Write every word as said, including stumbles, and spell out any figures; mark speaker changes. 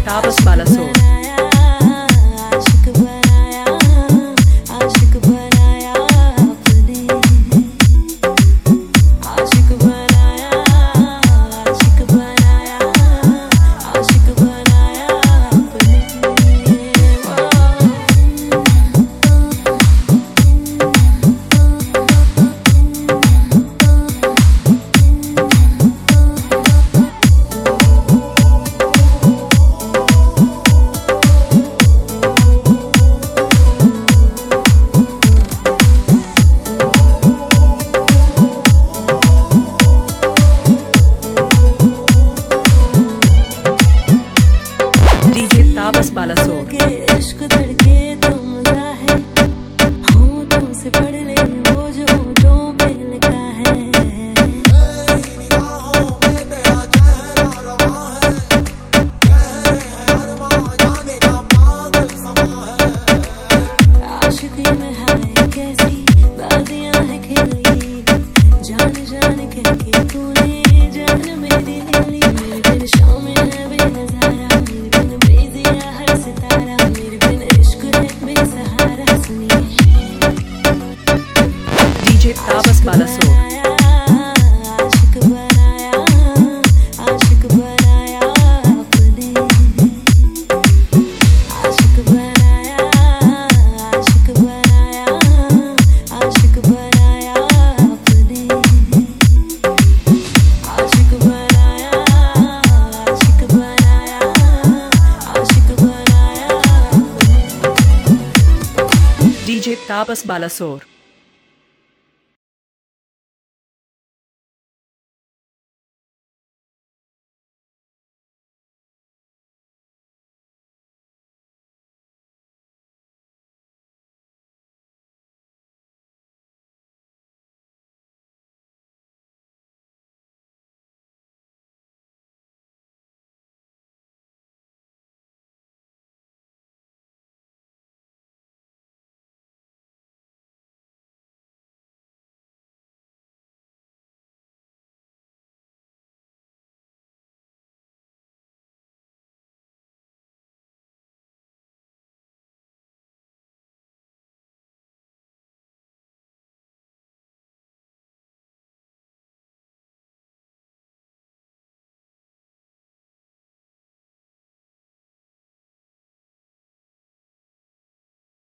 Speaker 1: Tapas Balasore. Tapas Balasore.
Speaker 2: इश्क धड़के तो मजा है, हूँ तुमसे पढ़ ले वो जो जो पे लिखा है। आशिकी में है कैसी बादियां है खिली, जान जान के कि तूने जान मेरी ले ली। मेरे बिन शाम में है बेनजारा, मेरे बिन बेजिया हर सितारा, मेरे बिन इश्क है बेसहारा। सुनिए
Speaker 1: D J Tapas Balasore.
Speaker 2: आशिक बनाया, आशिक बनाया आपने, आशिक बनाया, आशिक बनाया, आशिक बनाया आपने, आशिक बनाया, आशिक बनाया, आशिक बनाया आपने।
Speaker 1: D J Tapas Balasore.